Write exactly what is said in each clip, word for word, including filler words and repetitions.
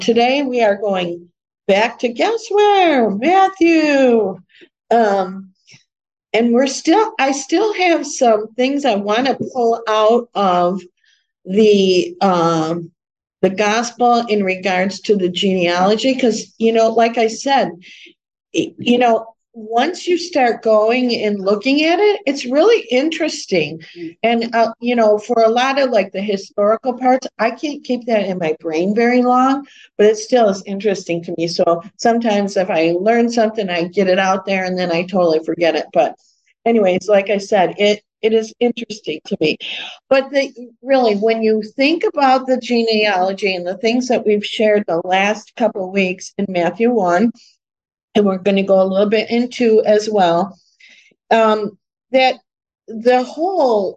Today we are going back to guess where? Matthew. Um, and we're still, I still have some things I want to pull out of the um, the gospel in regards to the genealogy, because you know, like I said, you know, once you start going and looking at it, it's really interesting. And, uh, you know, for a lot of like the historical parts, I can't keep that in my brain very long, but it still is interesting to me. So sometimes if I learn something, I get it out there and then I totally forget it. But, anyways, like I said, it it is interesting to me. But the, really, when you think about the genealogy and the things that we've shared the last couple of weeks in Matthew one, and we're going to go a little bit into as well, um, that the whole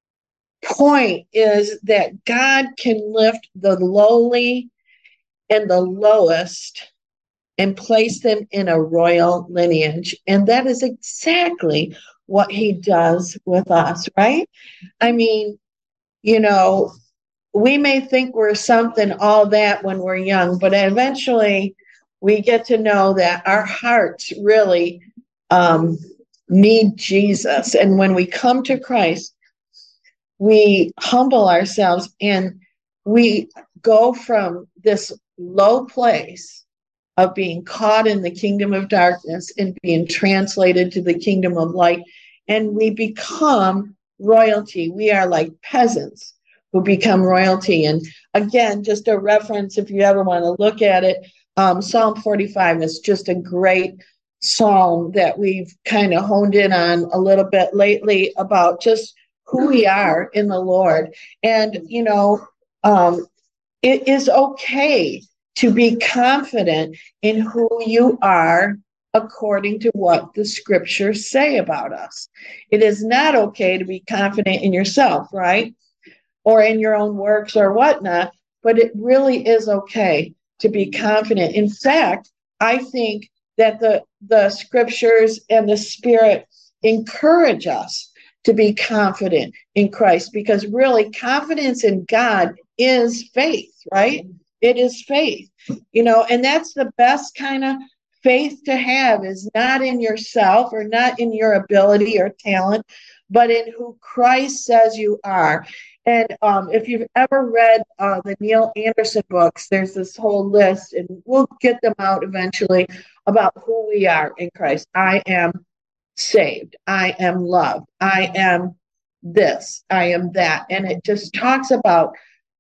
point is that God can lift the lowly and the lowest and place them in a royal lineage. And that is exactly what he does with us, right? I mean, you know, we may think we're something, all that when we're young, but eventually we get to know that our hearts really um, need Jesus. And when we come to Christ, we humble ourselves and we go from this low place of being caught in the kingdom of darkness and being translated to the kingdom of light. And we become royalty. We are like peasants who become royalty. And again, just a reference, if you ever want to look at it, um, Psalm forty-five is just a great psalm that we've kind of honed in on a little bit lately about just who we are in the Lord. And, you know, um, it is okay to be confident in who you are according to what the scriptures say about us. It is not okay to be confident in yourself, right? Or in your own works or whatnot, but it really is okay to be confident. In fact, I think that the, the scriptures and the Spirit encourage us to be confident in Christ, because really confidence in God is faith, right? It is faith, you know, and that's the best kind of faith to have, is not in yourself or not in your ability or talent, but in who Christ says you are. And um, if you've ever read uh, the Neil Anderson books, there's this whole list, and we'll get them out eventually, about who we are in Christ. I am saved. I am loved. I am this. I am that. And it just talks about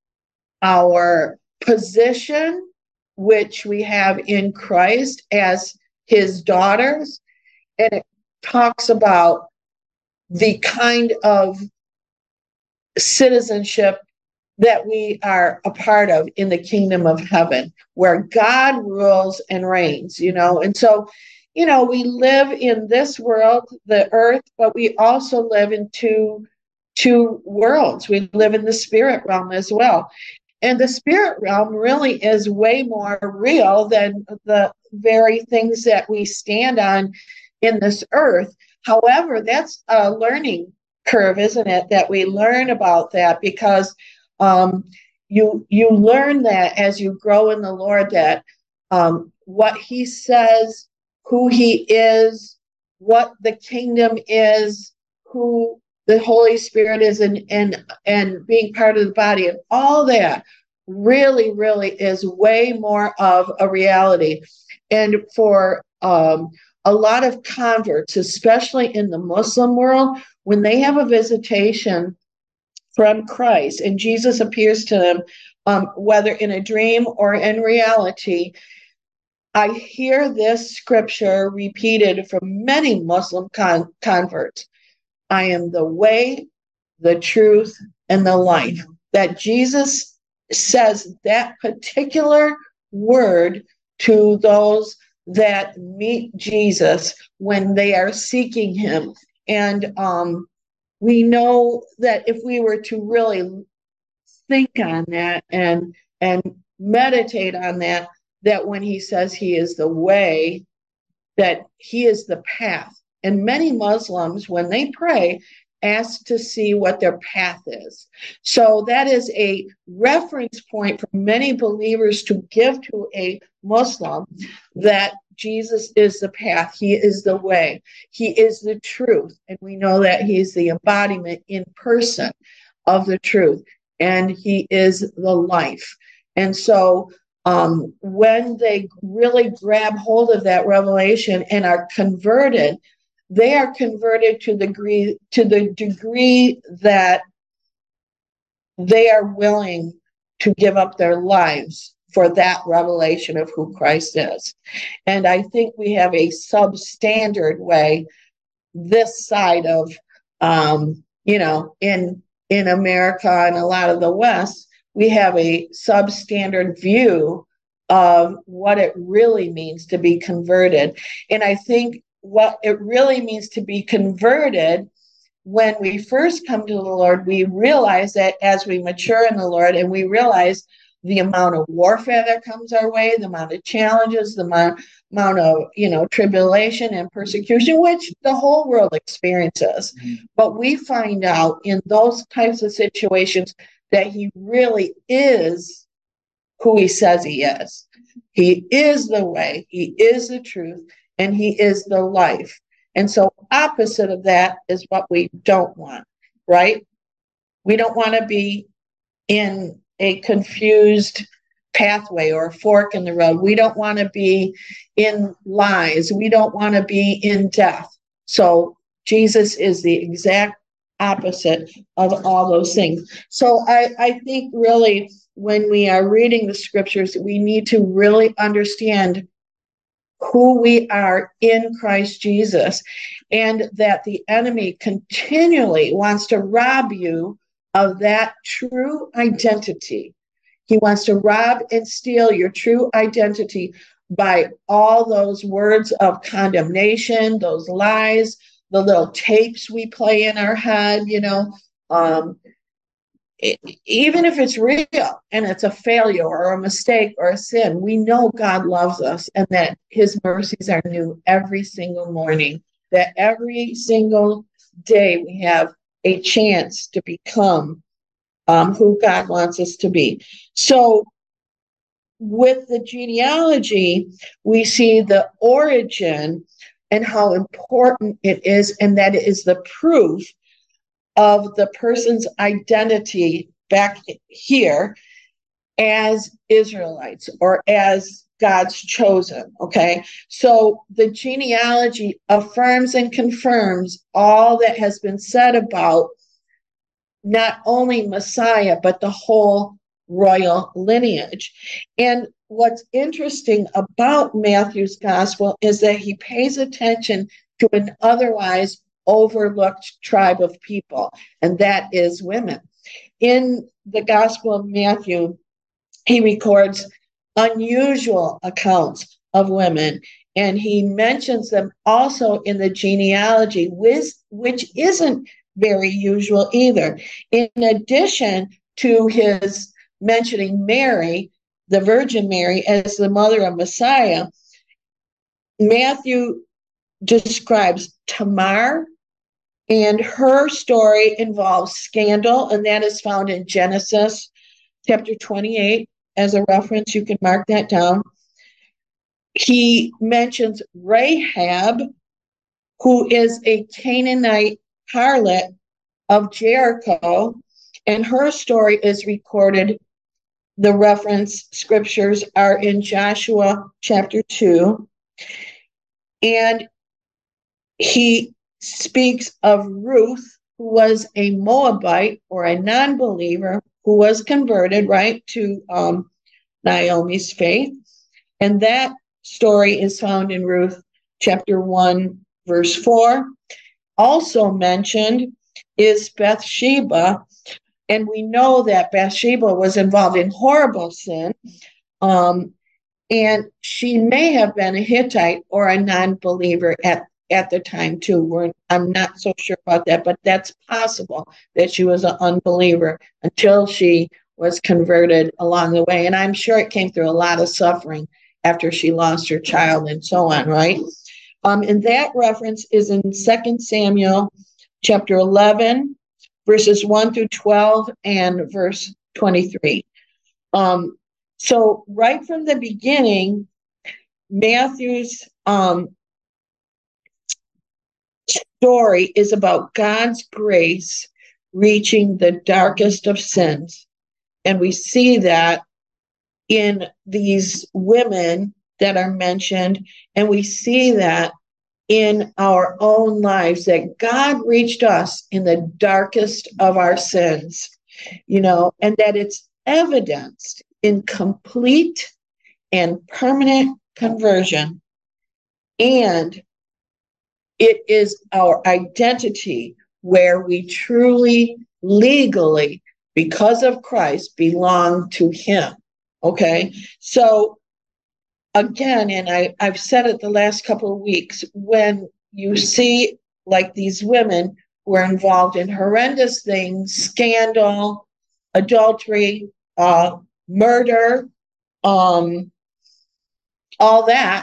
our position, which we have in Christ as his daughters. And it talks about the kind of citizenship that we are a part of in the kingdom of heaven, where God rules and reigns, you know. And so, you know, we live in this world, the earth, but we also live in two, two worlds. We live in the spirit realm as well. And the spirit realm really is way more real than the very things that we stand on in this earth. However, that's a learning curve, isn't it? That we learn about that, because um, you you learn that as you grow in the Lord, that um, what he says, who he is, what the kingdom is, who the Holy Spirit is, and and and being part of the body, and all that really, really is way more of a reality. And for um, a lot of converts, especially in the Muslim world, when they have a visitation from Christ and Jesus appears to them, um, whether in a dream or in reality, I hear this scripture repeated from many Muslim con- converts. I am the way, the truth, and the life. That Jesus says that particular word to those that meet Jesus when they are seeking him. And um, we know that if we were to really think on that and and meditate on that, that when he says he is the way, that he is the path. And many Muslims, when they pray, asked to see what their path is. So that is a reference point for many believers to give to a Muslim, that Jesus is the path, he is the way, he is the truth, and we know that he is the embodiment in person of the truth, and he is the life. And so um, when they really grab hold of that revelation and are converted, they are converted to the degree, to the degree that they are willing to give up their lives for that revelation of who Christ is. And I think we have a substandard way this side of, um, you know, in in America and a lot of the West, we have a substandard view of what it really means to be converted. And I think what it really means to be converted, when we first come to the Lord, we realize that as we mature in the Lord, and we realize the amount of warfare that comes our way, the amount of challenges, the amount, amount of, you know, tribulation and persecution, which the whole world experiences. Mm-hmm. But we find out in those types of situations that he really is who he says he is. He is the way, he is the truth, and he is the life. And so opposite of that is what we don't want, right? We don't want to be in a confused pathway or a fork in the road. We don't want to be in lies. We don't want to be in death. So Jesus is the exact opposite of all those things. So I, I think really when we are reading the scriptures, we need to really understand who we are in Christ Jesus, and that the enemy continually wants to rob you of that true identity. He wants to rob and steal your true identity by all those words of condemnation, those lies, the little tapes we play in our head, you know, um, it, even if it's real and it's a failure or a mistake or a sin, we know God loves us and that his mercies are new every single morning, that every single day we have a chance to become um, who God wants us to be. So with the genealogy, we see the origin and how important it is, and that it is the proof of the person's identity back here as Israelites or as God's chosen, okay? So the genealogy affirms and confirms all that has been said about not only Messiah, but the whole royal lineage. And what's interesting about Matthew's gospel is that he pays attention to an otherwise overlooked tribe of people, and that is women. In the Gospel of Matthew, he records unusual accounts of women, and he mentions them also in the genealogy, which, which isn't very usual either. In addition to his mentioning Mary, the Virgin Mary, as the mother of Messiah, Matthew describes Tamar, and her story involves scandal, and that is found in Genesis chapter twenty-eight. As a reference, you can mark that down. He mentions Rahab, who is a Canaanite harlot of Jericho, and her story is recorded. The reference scriptures are in Joshua chapter two. And he speaks of Ruth, who was a Moabite or a non-believer who was converted, right, to um, Naomi's faith. And that story is found in Ruth chapter one, verse four. Also mentioned is Bathsheba. And we know that Bathsheba was involved in horrible sin. Um, and she may have been a Hittite or a non-believer at at the time too. We're, I'm not so sure about that, but that's possible that she was an unbeliever until she was converted along the way. And I'm sure it came through a lot of suffering after she lost her child and so on, right? Um, and that reference is in Second Samuel chapter eleven, verses one through twelve, and verse twenty-three. Um, so right from the beginning, Matthew's um, story is about God's grace reaching the darkest of sins. And we see that in these women that are mentioned, and we see that in our own lives, that God reached us in the darkest of our sins, you know, and that it's evidenced in complete and permanent conversion. And it is our identity where we truly, legally, because of Christ, belong to him. Okay? So again, and I, I've said it the last couple of weeks, when you see like these women who are involved in horrendous things, scandal, adultery, uh, murder, um, all that,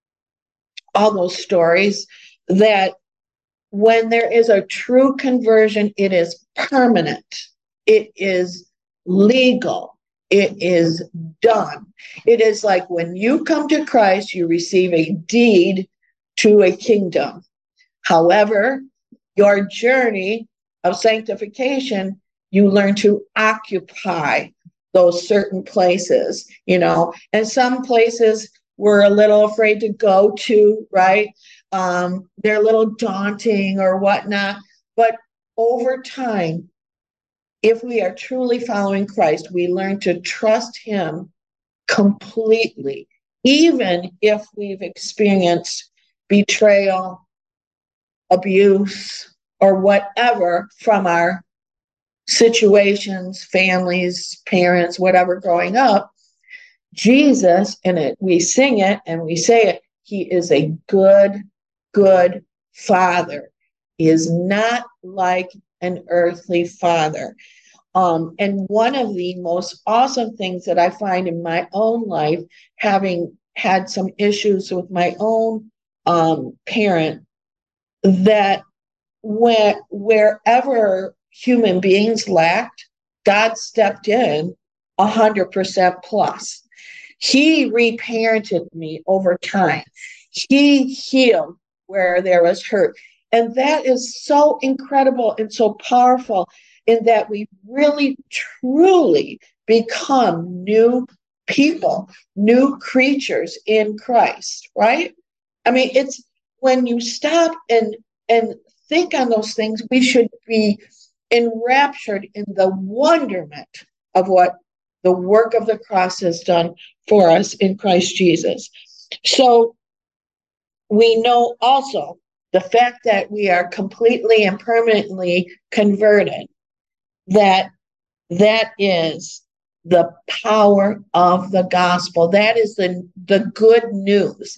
all those stories, that when there is a true conversion, it is permanent, it is legal, it is done. It is like when you come to Christ, you receive a deed to a kingdom. However, your journey of sanctification, you learn to occupy those certain places, you know, and some places we're a little afraid to go to, right? Um, they're a little daunting or whatnot. But over time, if we are truly following Christ, we learn to trust him completely, even if we've experienced betrayal, abuse, or whatever from our situations, families, parents, whatever growing up. Jesus, and it, we sing it and we say it, he is a good, good father. He is not like an earthly father. Um, and one of the most awesome things that I find in my own life, having had some issues with my own um, parent, that where, wherever human beings lacked, God stepped in one hundred percent plus. He reparented me over time. He healed where there was hurt. And that is so incredible and so powerful, in that we really, truly become new people, new creatures in Christ, right? I mean, it's when you stop and and think on those things, we should be enraptured in the wonderment of what the work of the cross has done for us in Christ Jesus. So we know also the fact that we are completely and permanently converted, that that is the power of the gospel. That is the, the good news.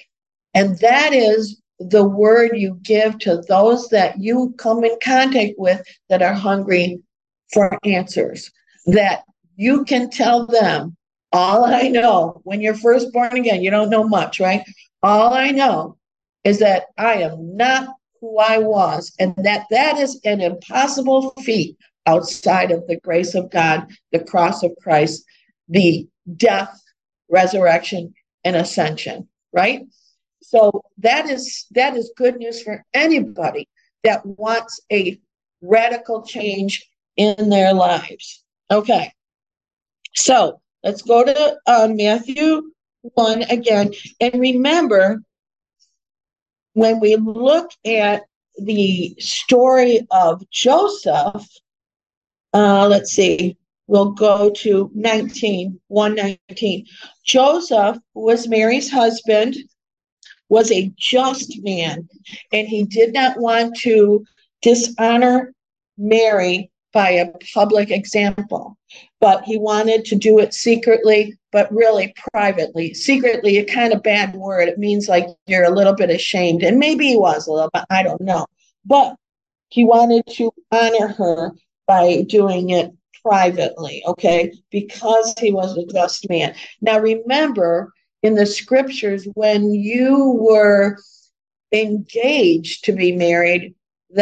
And that is the word you give to those that you come in contact with that are hungry for answers, that you can tell them, all I know, when you're first born again, you don't know much, right? All I know is that I am not who I was, and that that is an impossible feat outside of the grace of God, the cross of Christ, the death, resurrection, and ascension, right? So that is that is good news for anybody that wants a radical change in their lives. Okay, so let's go to uh, Matthew one again. And remember, when we look at the story of Joseph, uh, let's see, we'll go to nineteen, one nineteen. Joseph, who was Mary's husband, was a just man, and he did not want to dishonor Mary by a public example, but he wanted to do it secretly, but really privately. Secretly, a kind of bad word. It means like you're a little bit ashamed, and maybe he was a little bit, I don't know. But he wanted to honor her by doing it privately, okay, because he was a just man. Now, remember, in the scriptures, when you were engaged to be married, that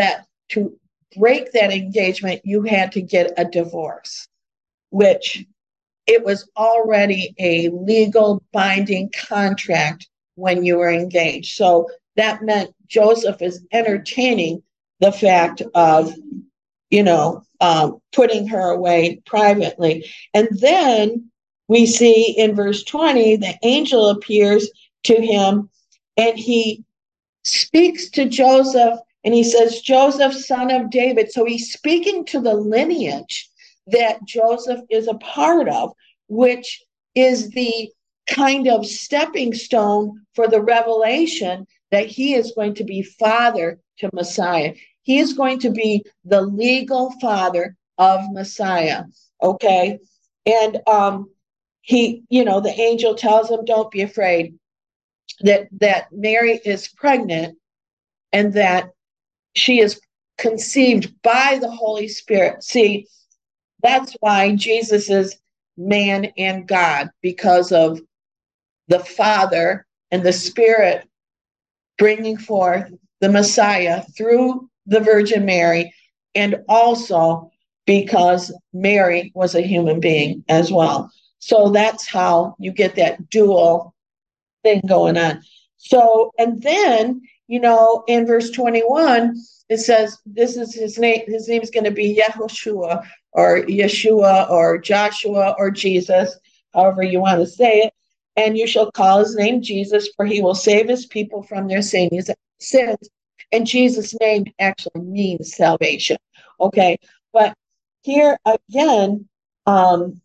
to break that engagement, you had to get a divorce, which it was already a legal binding contract when you were engaged. So that meant Joseph is entertaining the fact of, you know, um, putting her away privately. And then we see in verse twenty, the angel appears to him and he speaks to Joseph and he says, Joseph, son of David. So he's speaking to the lineage that Joseph is a part of, which is the kind of stepping stone for the revelation that he is going to be father to Messiah. He is going to be the legal father of Messiah. Okay. And um, he, you know, the angel tells him, don't be afraid that, that Mary is pregnant and that she is conceived by the Holy Spirit. See, that's why Jesus is man and God, because of the Father and the Spirit bringing forth the Messiah through the Virgin Mary, and also because Mary was a human being as well. So that's how you get that dual thing going on. So, and then, you know, in verse twenty-one, it says, this is his name, his name is going to be Yehoshua or Yeshua or Joshua or Jesus, however you want to say it. And you shall call his name Jesus, for he will save his people from their sins. And Jesus' name actually means salvation. Okay. But here again, um,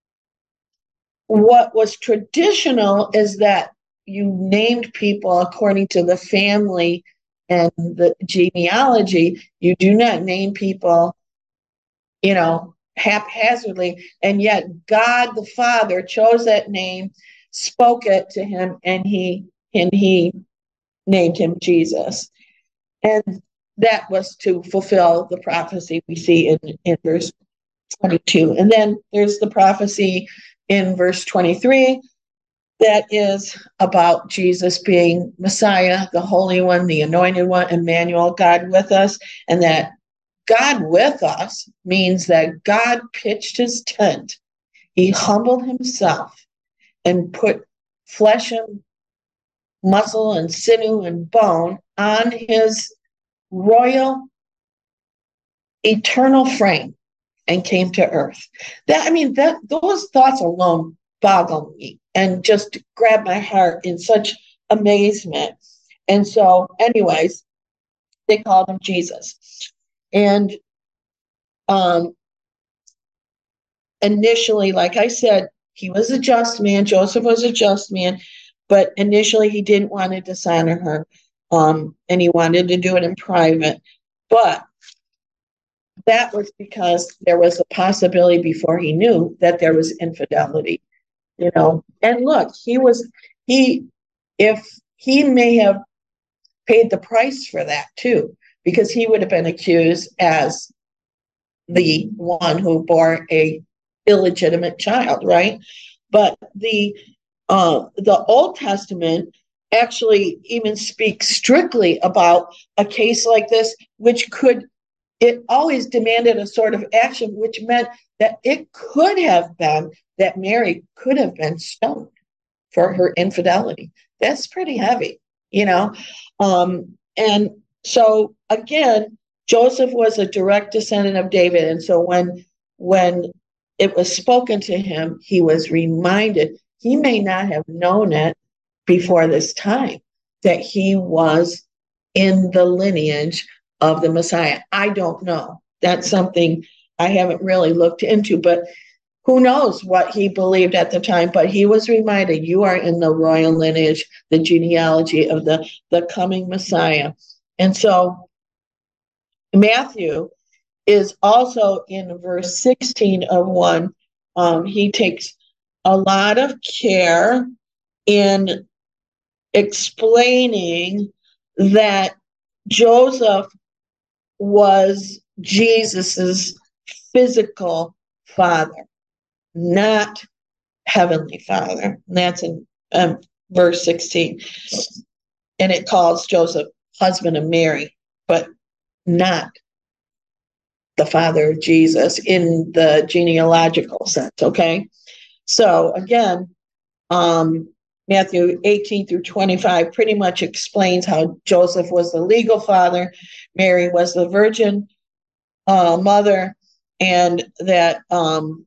what was traditional is that you named people according to the family and the genealogy. You do not name people, you know, haphazardly. And yet God the Father chose that name, spoke it to him, and he and he named him Jesus. And that was to fulfill the prophecy we see in, in verse twenty-two. And then there's the prophecy in verse twenty-three that is about Jesus being Messiah, the Holy One, the Anointed One, Emmanuel, God with us. And that God with us means that God pitched his tent. He humbled himself and put flesh and muscle and sinew and bone on his royal eternal frame and came to earth. That, I mean, that those thoughts alone boggle me and just grab my heart in such amazement. And so, anyways, they called him Jesus. And um, initially, like I said, he was a just man. Joseph was a just man, but initially he didn't want to dishonor her, um, and he wanted to do it in private. But that was because there was a possibility before he knew that there was infidelity, you know. And look, he was, he, if he may have paid the price for that too, because he would have been accused as the one who bore a illegitimate child, right? But the uh, the Old Testament actually even speaks strictly about a case like this, which could, it always demanded a sort of action, which meant that it could have been that Mary could have been stoned for her infidelity. That's pretty heavy, you know? Um, and so again, Joseph was a direct descendant of David. And so when, when it was spoken to him, he was reminded, he may not have known it before this time, that he was in the lineage of the Messiah. I don't know. That's something I haven't really looked into, but who knows what he believed at the time. But he was reminded, you are in the royal lineage, the genealogy of the, the coming Messiah. And so Matthew is also in verse sixteen of one. Um, he takes a lot of care in explaining that Joseph was Jesus's physical father, not heavenly father. And that's in um, verse sixteen. And it calls Joseph husband of Mary, but not the father of Jesus in the genealogical sense, okay? So again, um, Matthew eighteen through twenty-five pretty much explains how Joseph was the legal father, Mary was the virgin uh, mother, and that um,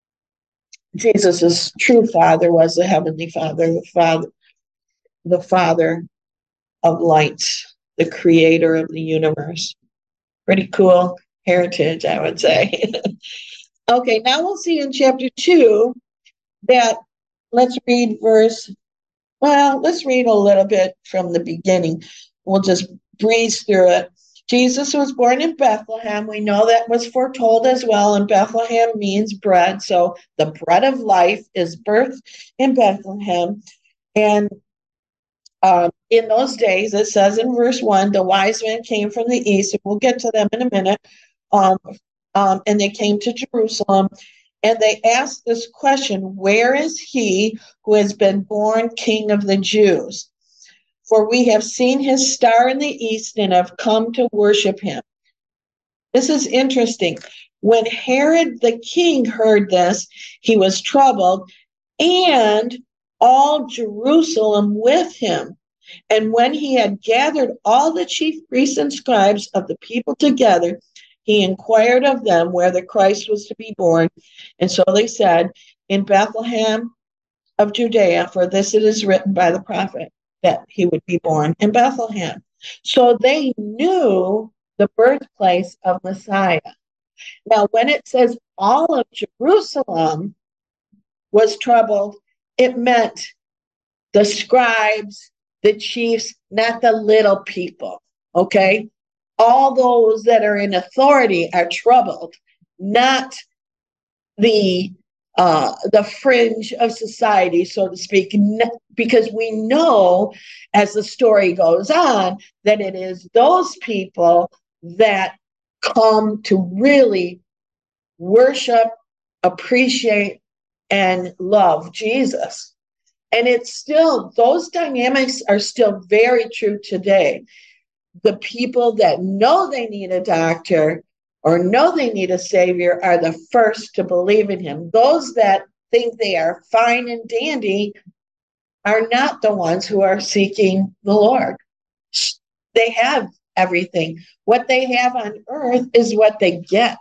Jesus' true father was the heavenly father, the father, the father of lights, the creator of the universe. Pretty cool heritage, I would say. Okay, now we'll see in chapter two that, let's read verse, well, let's read a little bit from the beginning. We'll just breeze through it. Jesus was born in Bethlehem. We know that was foretold as well, and Bethlehem means bread. So the bread of life is birthed in Bethlehem. And um, in those days, it says in verse one, the wise men came from the east, and we'll get to them in a minute. Um, um, and they came to Jerusalem, and they asked this question, where is he who has been born King of the Jews? For we have seen his star in the east and have come to worship him. This is interesting. When Herod the king heard this, he was troubled, and all Jerusalem with him. And when he had gathered all the chief priests and scribes of the people together, he inquired of them where the Christ was to be born. And so they said, in Bethlehem of Judea, for this it is written by the prophet, that he would be born in Bethlehem. So they knew the birthplace of Messiah. Now, when it says all of Jerusalem was troubled, it meant the scribes, the chiefs, not the little people, okay? All those that are in authority are troubled, not the uh, the fringe of society, so to speak, because we know as the story goes on that it is those people that come to really worship, appreciate, and love Jesus. And it's still, those dynamics are still very true today. The people that know they need a doctor or know they need a savior are the first to believe in him. Those that think they are fine and dandy are not the ones who are seeking the Lord. They have everything. What they have on earth is what they get.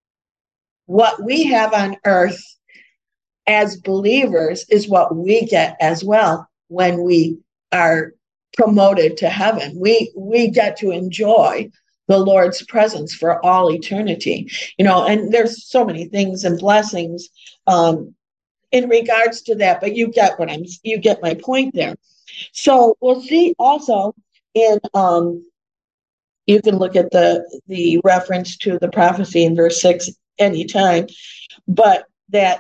What we have on earth as believers is what we get as well when we are promoted to heaven. We we get to enjoy the Lord's presence for all eternity. You know, and there's so many things and blessings um, in regards to that, but you get what I'm you get my point there. So we'll see also in um you can look at the the reference to the prophecy in verse six anytime, but that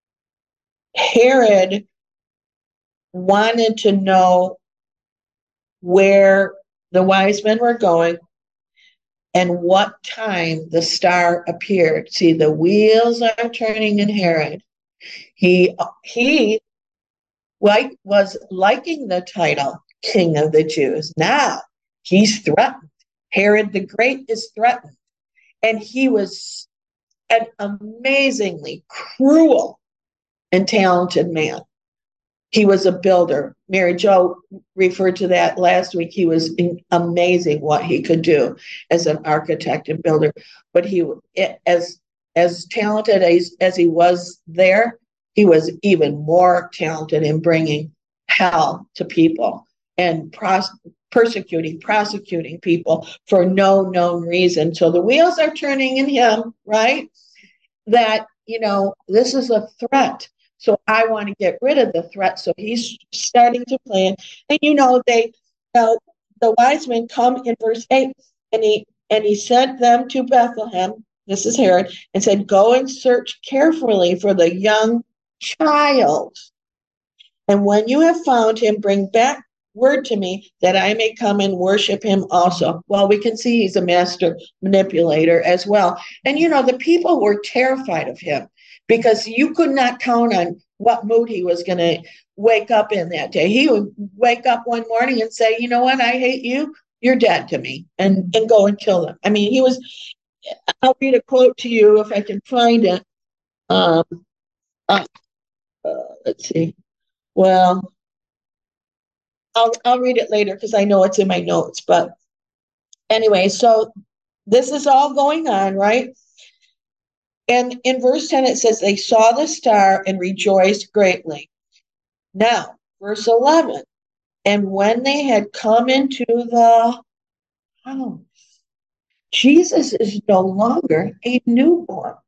Herod wanted to know where the wise men were going and what time the star appeared. See, the wheels are turning in Herod. He he like was liking the title King of the Jews. Now he's threatened. Herod the Great is threatened. And he was an amazingly cruel and talented man. He was a builder. Mary Jo referred to that last week. He was amazing what he could do as an architect and builder. But he, as as talented as, as he was there, he was even more talented in bringing hell to people and pros- persecuting, prosecuting people for no known reason. So the wheels are turning in him, right? That, you know, this is a threat. So I want to get rid of the threat. So he's starting to plan. And you know, they uh, the wise men come in verse eight, and he and he sent them to Bethlehem. This is Herod, and said, "Go and search carefully for the young child. And when you have found him, bring back word to me that I may come and worship him also." Well, we can see he's a master manipulator as well. And you know, the people were terrified of him, because you could not count on what mood he was going to wake up in that day. He would wake up one morning and say, "You know what? I hate you. You're dead to me," and, and go and kill them. I mean, he was I'll read a quote to you if I can find it. Um, uh, uh, let's see. Well, I'll I'll read it later because I know it's in my notes. But anyway, so this is all going on, right? And in verse ten, it says, they saw the star and rejoiced greatly. Now, verse eleven, and when they had come into the house, Jesus is no longer a newborn.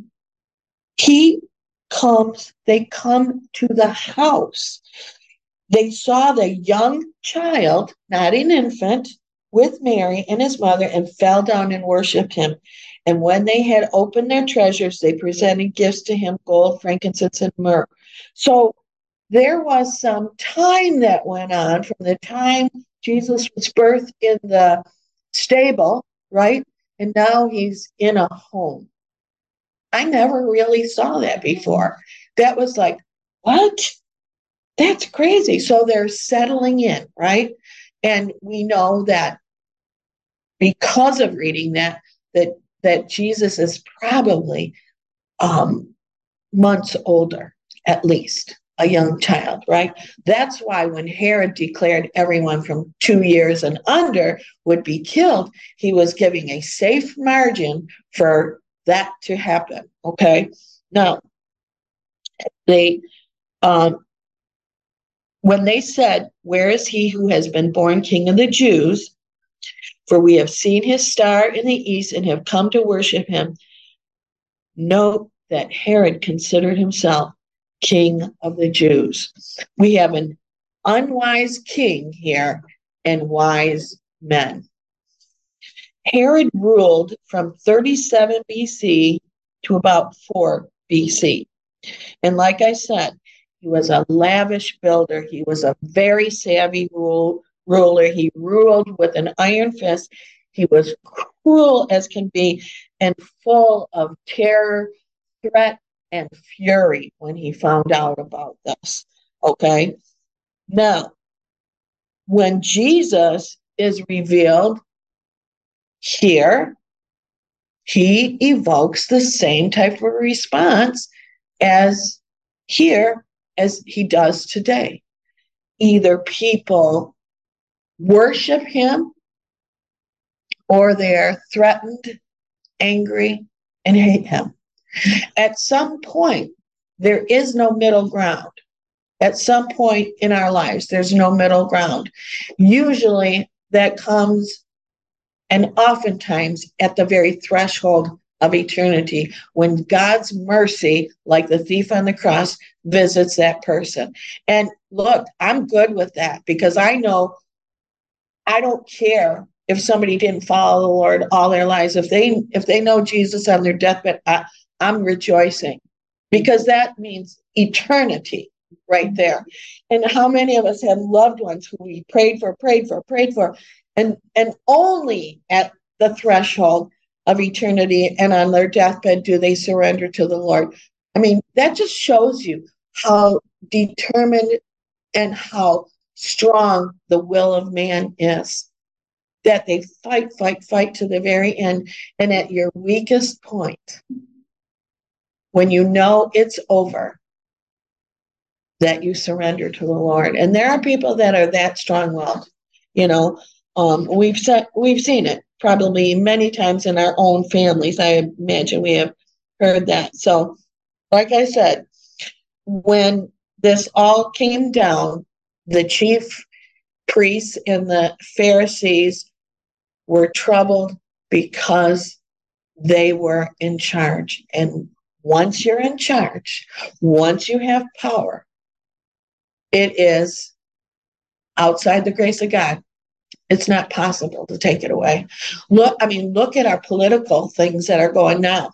He comes, they come to the house. They saw the young child, not an infant, with Mary and his mother, and fell down and worshiped him. And when they had opened their treasures, they presented gifts to him, gold, frankincense, and myrrh. So there was some time that went on from the time Jesus was birthed in the stable, right? And now he's in a home. I never really saw that before. That was like, what? That's crazy. So they're settling in, right? And we know that because of reading that, that that Jesus is probably um, months older, at least, a young child, right? That's why when Herod declared everyone from two years and under would be killed, he was giving a safe margin for that to happen, okay? Now, they um, when they said, where is he who has been born King of the Jews? For we have seen his star in the east and have come to worship him. Note that Herod considered himself King of the Jews. We have an unwise king here and wise men. Herod ruled from thirty-seven B C to about four B C. And like I said, he was a lavish builder. He was a very savvy rule, ruler. He ruled with an iron fist. He was cruel as can be and full of terror, threat, and fury when he found out about this. Okay? Now, when Jesus is revealed here, he evokes the same type of response as here as he does today. Either people worship him or they're threatened, angry, and hate him. At some point, there is no middle ground. At some point in our lives, there's no middle ground. Usually that comes, and oftentimes at the very threshold of eternity, when God's mercy, like the thief on the cross, visits that person. And look, I'm good with that because I know I don't care if somebody didn't follow the Lord all their lives. If they if they know Jesus on their deathbed, I, I'm rejoicing because that means eternity right there. And how many of us have loved ones who we prayed for, prayed for, prayed for, and and only at the threshold of eternity and on their deathbed do they surrender to the Lord. I mean, that just shows you how determined and how strong the will of man is. That they fight, fight, fight to the very end. And at your weakest point, when you know it's over, that you surrender to the Lord. And there are people that are that strong-willed. You know, um, we've set, we've seen it probably many times in our own families. I imagine we have heard that. So, like I said, when this all came down, the chief priests and the Pharisees were troubled because they were in charge. And once you're in charge, once you have power, it is outside the grace of God. It's not possible to take it away. Look, I mean, look at our political things that are going now.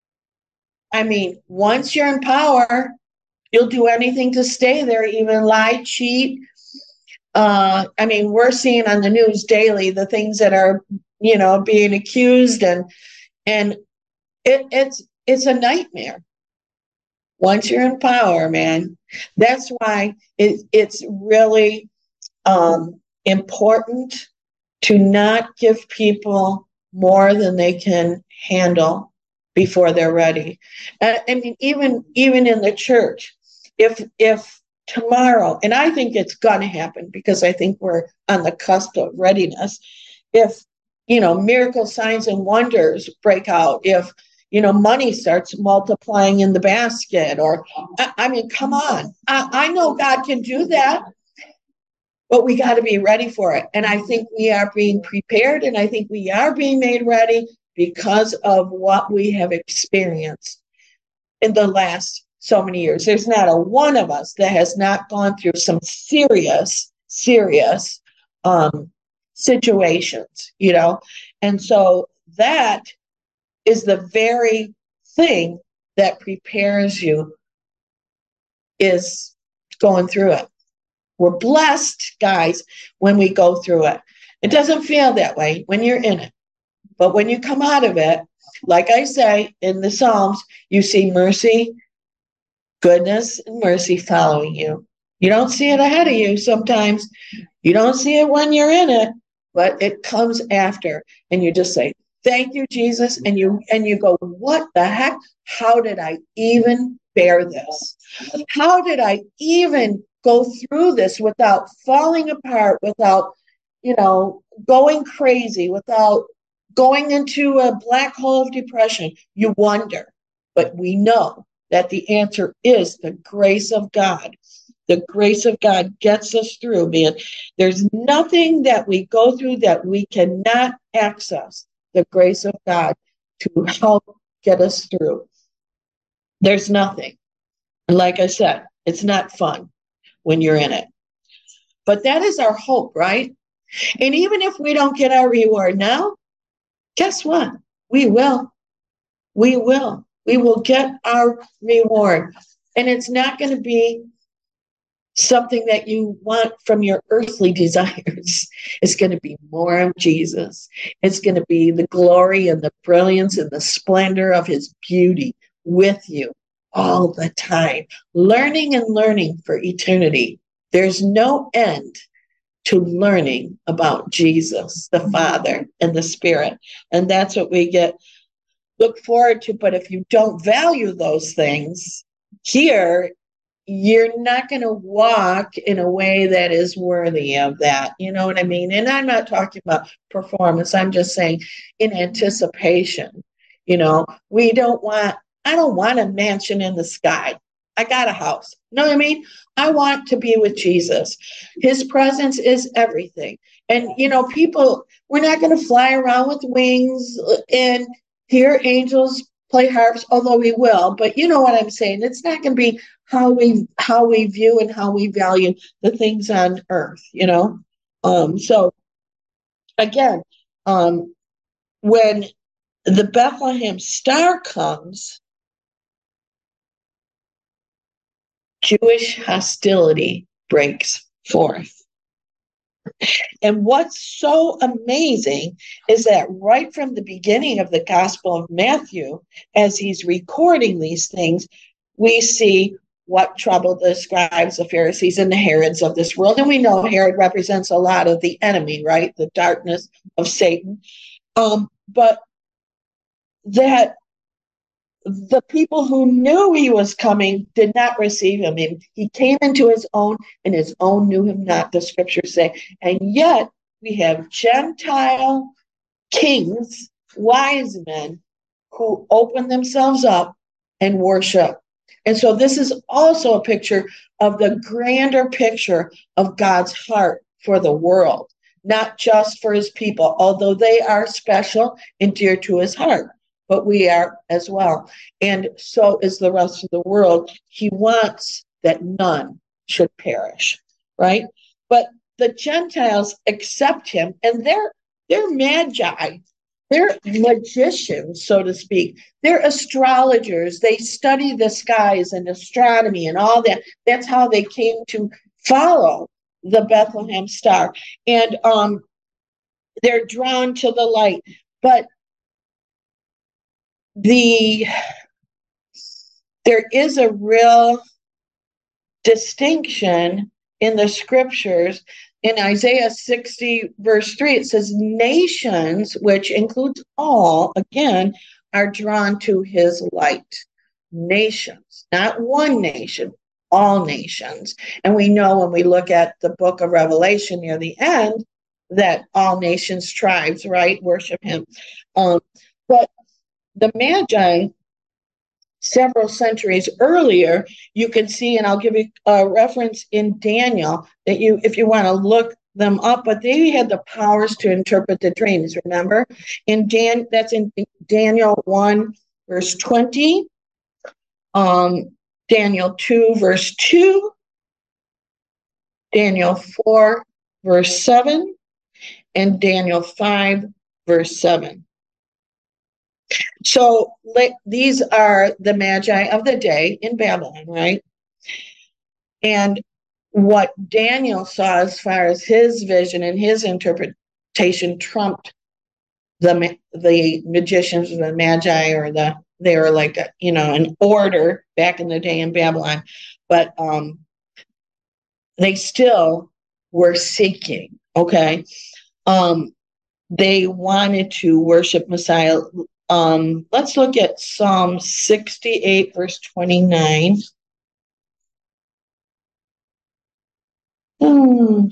I mean, once you're in power, you'll do anything to stay there, even lie, cheat. Uh, I mean, we're seeing on the news daily the things that are, you know, being accused, and and it, it's it's a nightmare. Once you're in power, man, that's why it, it's really um, important to not give people more than they can handle before they're ready. Uh, I mean, even even in the church, if if tomorrow, and I think it's going to happen because I think we're on the cusp of readiness. If you know miracle signs and wonders break out, if you know money starts multiplying in the basket, or I, I mean, come on, I, I know God can do that. But we got to be ready for it. And I think we are being prepared, and I think we are being made ready because of what we have experienced in the last so many years. There's not a one of us that has not gone through some serious, serious um, situations, you know? And so that is the very thing that prepares you, is going through it. We're blessed, guys, when we go through it. It doesn't feel that way when you're in it. But when you come out of it, like I say in the Psalms, you see mercy, goodness, and mercy following you. You don't see it ahead of you sometimes. You don't see it when you're in it, but it comes after. And you just say, thank you, Jesus. And you and you go, what the heck? How did I even bear this? How did I even go through this without falling apart, without, you know, going crazy, without going into a black hole of depression? You wonder. But we know that the answer is the grace of God. The grace of God gets us through, man. There's nothing that we go through that we cannot access the grace of God to help get us through. There's nothing. And like I said, it's not fun when you're in it. But that is our hope, right? And even if we don't get our reward now, guess what? We will. We will. We will get our reward. And it's not going to be something that you want from your earthly desires. It's going to be more of Jesus. It's going to be the glory and the brilliance and the splendor of his beauty with you all the time, learning and learning for eternity. There's no end to learning about Jesus, the Father, and the Spirit. And that's what we get look forward to. But if you don't value those things here, you're not going to walk in a way that is worthy of that. You know what I mean? And I'm not talking about performance. I'm just saying in anticipation. You know, we don't want, I don't want a mansion in the sky. I got a house. You know what I mean? I want to be with Jesus. His presence is everything. And, you know, people, we're not going to fly around with wings and hear angels play harps, although we will. But you know what I'm saying? It's not going to be how we how we view and how we value the things on earth, you know? Um, so again, um, when the Bethlehem star comes, Jewish hostility breaks forth. And what's so amazing is that right from the beginning of the Gospel of Matthew, as he's recording these things, we see what troubled the scribes, the Pharisees, and the Herods of this world. And we know Herod represents a lot of the enemy, right? The darkness of Satan. Um, but that the people who knew he was coming did not receive him. And he came into his own, and his own knew him not, the scriptures say. And yet we have Gentile kings, wise men, who open themselves up and worship. And so this is also a picture of the grander picture of God's heart for the world, not just for his people, although they are special and dear to his heart. But we are as well. And so is the rest of the world. He wants that none should perish, right? But the Gentiles accept him, and they're they're magi. They're magicians, so to speak. They're astrologers. They study the skies and astronomy and all that. That's how they came to follow the Bethlehem star. And um, they're drawn to the light. But the there is a real distinction in the scriptures in Isaiah sixty, verse three, it says, nations, which includes all, again, are drawn to his light. Nations, not one nation, all nations. And we know when we look at the book of Revelation near the end, that all nations, tribes, right, worship him. Um, but the Magi, several centuries earlier, you can see, and I'll give you a reference in Daniel that you, if you want to look them up, but they had the powers to interpret the dreams. Remember, in Dan, that's in Daniel one, verse twenty, um, Daniel two, verse two, Daniel four, verse seven, and Daniel five, verse seven. So these are the Magi of the day in Babylon, right? And what Daniel saw as far as his vision and his interpretation trumped the the magicians or the Magi, or the, they were like a, you know, an order back in the day in Babylon, but um, they still were seeking. Okay, um, they wanted to worship Messiah. Um, let's look at Psalm sixty-eight, verse twenty-nine. Hmm.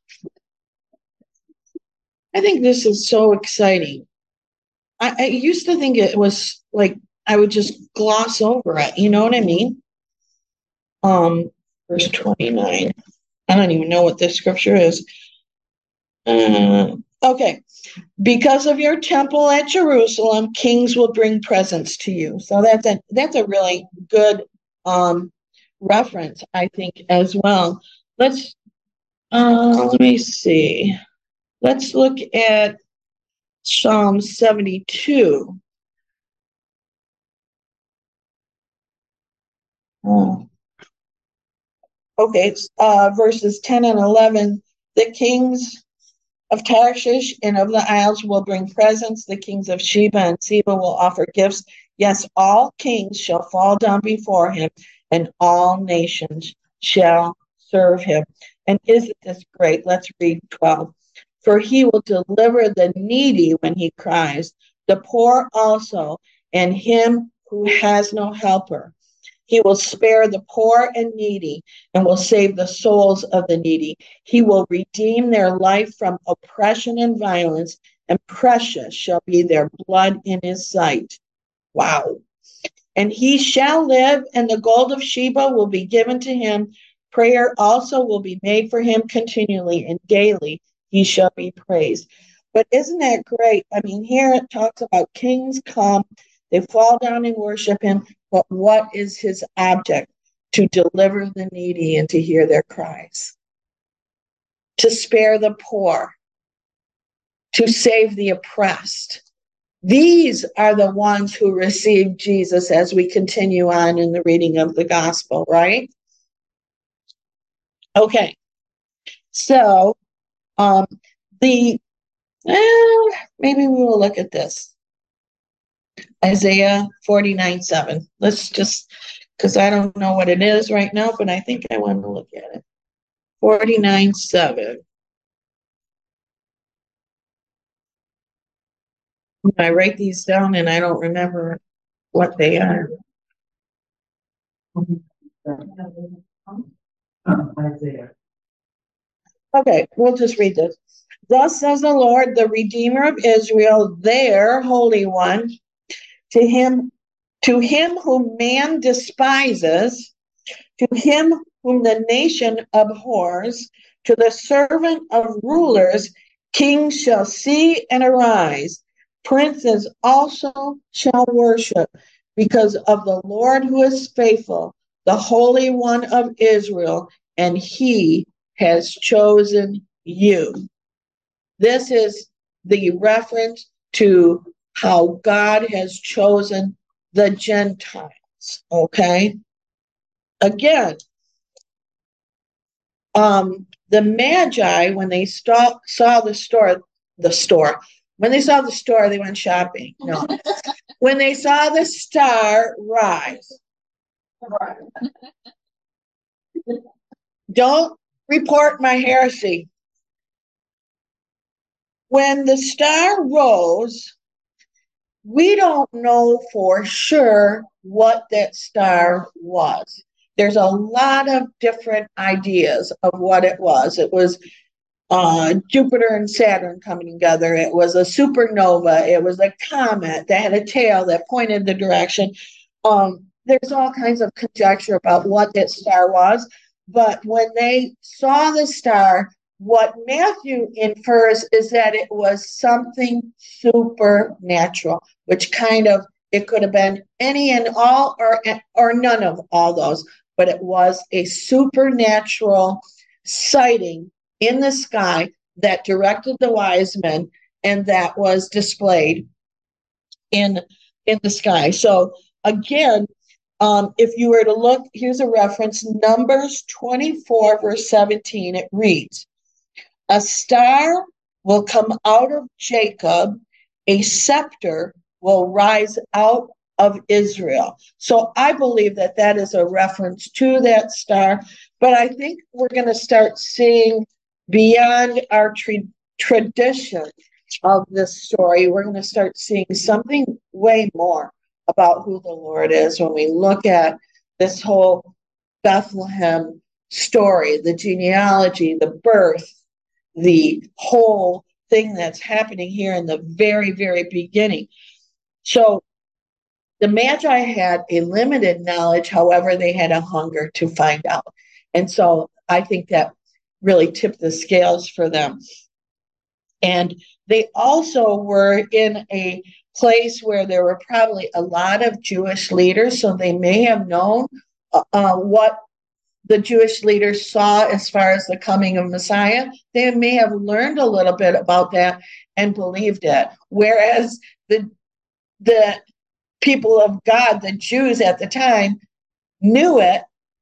I think this is so exciting. I, I used to think it was like I would just gloss over it. You know what I mean? Um, verse twenty-nine. I don't even know what this scripture is. Uh, okay. Because of your temple at Jerusalem, kings will bring presents to you. So that's a that's a really good um, reference, I think, as well. Let's uh, let me see. Let's look at Psalm seventy-two. Oh. Okay, uh, verses ten and eleven. The kings of Tarshish and of the isles will bring presents. The kings of Sheba and Seba will offer gifts. Yes, all kings shall fall down before him, and all nations shall serve him. And isn't this great? Let's read twelve. For he will deliver the needy when he cries, the poor also, and him who has no helper. He will spare the poor and needy and will save the souls of the needy. He will redeem their life from oppression and violence, and precious shall be their blood in his sight. Wow. And he shall live, and the gold of Sheba will be given to him. Prayer also will be made for him continually, and daily he shall be praised. But isn't that great? I mean, here it talks about kings come, they fall down and worship him, but what is his object? To deliver the needy and to hear their cries, to spare the poor, to save the oppressed. These are the ones who receive Jesus as we continue on in the reading of the gospel, right? Okay, so um, the, eh, maybe we will look at this. Isaiah forty-nine seven. Let's just, because I don't know what it is right now, but I think I want to look at it. forty-nine seven. I write these down and I don't remember what they are. Okay, we'll just read this. Thus says the Lord, the Redeemer of Israel, their Holy One, to him, to him whom man despises, to him whom the nation abhors, to the servant of rulers, kings shall see and arise, princes also shall worship, because of the Lord who is faithful, the Holy One of Israel, and he has chosen you. This is the reference to how God has chosen the Gentiles, okay? Again, um, the Magi, when they saw, saw the store, the store, when they saw the store, they went shopping. No. When they saw the star rise. Don't report my heresy. when the star rose, we don't know for sure what that star was. There's a lot of different ideas of what it was. It was uh, Jupiter and Saturn coming together. It was a supernova. It was a comet that had a tail that pointed the direction. Um, there's all kinds of conjecture about what that star was. But when they saw the star, what Matthew infers is that it was something supernatural, which kind of, it could have been any and all or, or none of all those, but it was a supernatural sighting in the sky that directed the wise men and that was displayed in in the sky. So again, um, if you were to look, here's a reference, Numbers twenty-four, verse seventeen, it reads, a star will come out of Jacob, a scepter will rise out of Israel. So I believe that that is a reference to that star, but I think we're going to start seeing beyond our tra- tradition of this story. We're going to start seeing something way more about who the Lord is when we look at this whole Bethlehem story, the genealogy, the birth, the whole thing that's happening here in the very, very beginning. So the Magi had a limited knowledge, however, they had a hunger to find out. And so I think that really tipped the scales for them. And they also were in a place where there were probably a lot of Jewish leaders, so they may have known uh, what the Jewish leaders saw as far as the coming of Messiah. They may have learned a little bit about that and believed it. Whereas the the people of God, the Jews at the time, knew it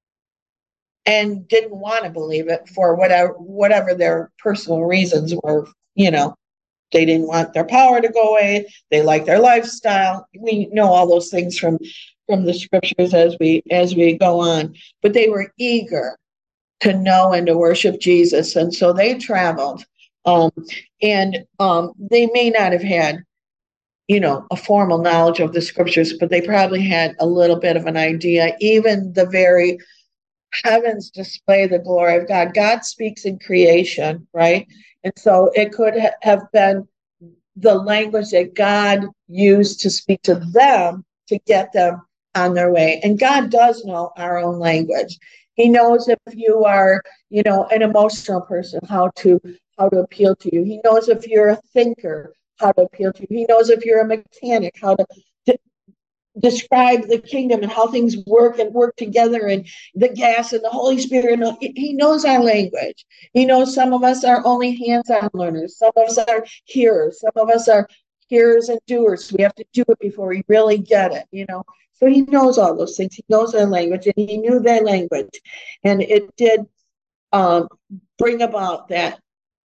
and didn't want to believe it for whatever whatever their personal reasons were. You know, they didn't want their power to go away. They liked their lifestyle. We know all those things from from the scriptures as we as we go on. But they were eager to know and to worship Jesus, and so they traveled. Um, and um, they may not have had, you know, a formal knowledge of the scriptures, but they probably had a little bit of an idea. Even the very heavens display the glory of God. God speaks in creation, right? And so it could ha- have been the language that God used to speak to them to get them on their way. And God does know our own language. He knows if you are, you know, an emotional person, how to how to appeal to you. He knows if you're a thinker, how to appeal to you. He knows if you're a mechanic, how to, to describe the kingdom and how things work and work together, and the gas and the Holy Spirit. And he knows our language. He knows some of us are only hands-on learners. Some of us are hearers. Some of us are hearers and doers. We have to do it before we really get it, you know. So he knows all those things. He knows their language, and he knew their language. And it did um, bring about that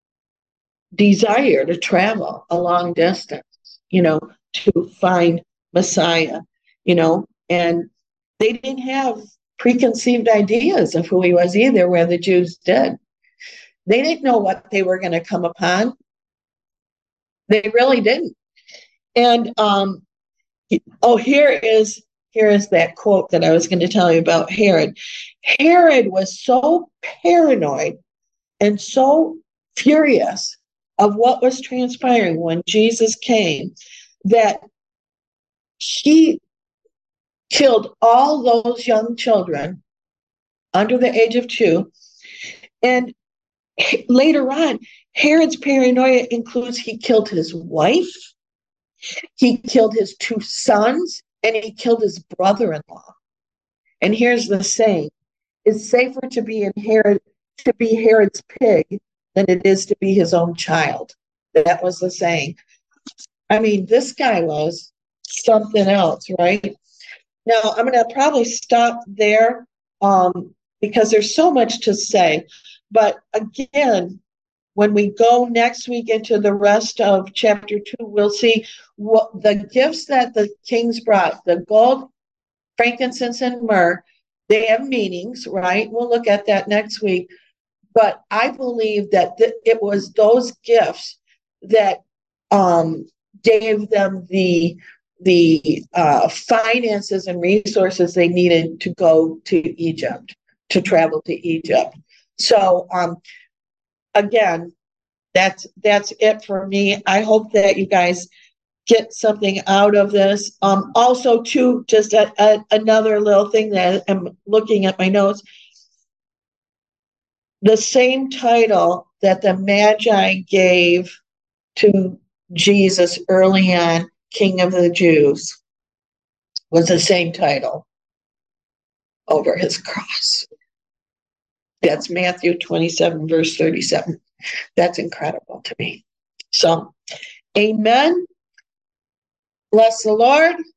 desire to travel a long distance, you know, to find Messiah, you know, and they didn't have preconceived ideas of who he was either, where the Jews did. They didn't know what they were going to come upon. They really didn't. And um, oh, here is here is that quote that I was going to tell you about Herod. Herod was so paranoid and so furious of what was transpiring when Jesus came that he killed all those young children under the age of two. And later on, Herod's paranoia includes he killed his wife, he killed his two sons, and he killed his brother-in-law. And here's the saying: it's safer to be in Herod, to be Herod's pig than it is to be his own child. That was the saying. I mean, this guy was something else, right? Now, I'm going to probably stop there um, because there's so much to say. But again, when we go next week into the rest of chapter two, we'll see what the gifts that the kings brought, the gold, frankincense, and myrrh. They have meanings, right? We'll look at that next week. But I believe that th- it was those gifts that um, gave them the the uh, finances and resources they needed to go to Egypt, to travel to Egypt. So um, again, that's that's it for me. I hope that you guys get something out of this. Um, also, too, just a, a, another little thing that I'm looking at my notes. The same title that the Magi gave to Jesus early on, King of the Jews, was the same title over his cross. That's Matthew twenty-seven, verse thirty-seven. That's incredible to me. So, amen. Bless the Lord.